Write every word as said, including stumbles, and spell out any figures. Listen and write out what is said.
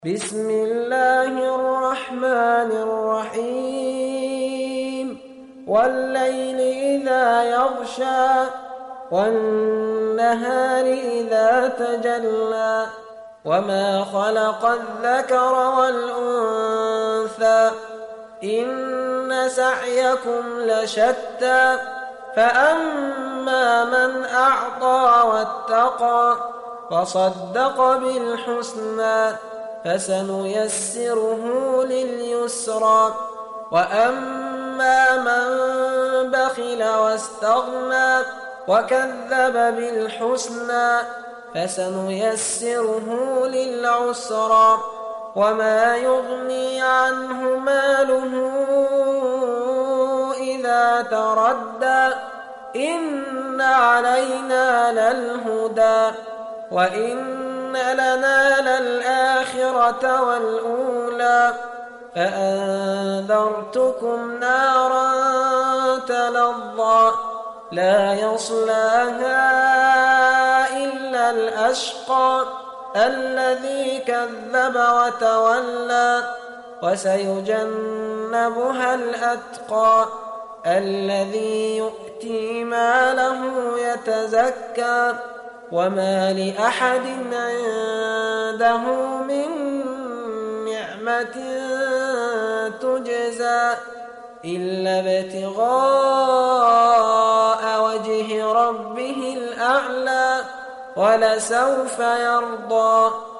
بسم الله الرحمن الرحيم والليل إذا يغشى والنهار إذا تجلى وما خلق الذكر والأنثى إن سعيكم لشتى فأما من أعطى واتقى وصدق بالحسنى فسنيسره لليسرى وأما من بخل واستغنى وكذب بالحسنى فسنيسره للعسرى وما يغني عنه ماله إذا تردى إن علينا للهدى وإن لنا للآخرة والأولى فأنذرتكم نارا تلظى لا يصلاها إلا الأشقى الذي كذب وتولى وسيجنبها الأتقى الذي يؤتي ماله يتزكى وما لأحد عنده من نعمة تجزى إلا ابتغاء وجه ربه الأعلى ولسوف يرضى.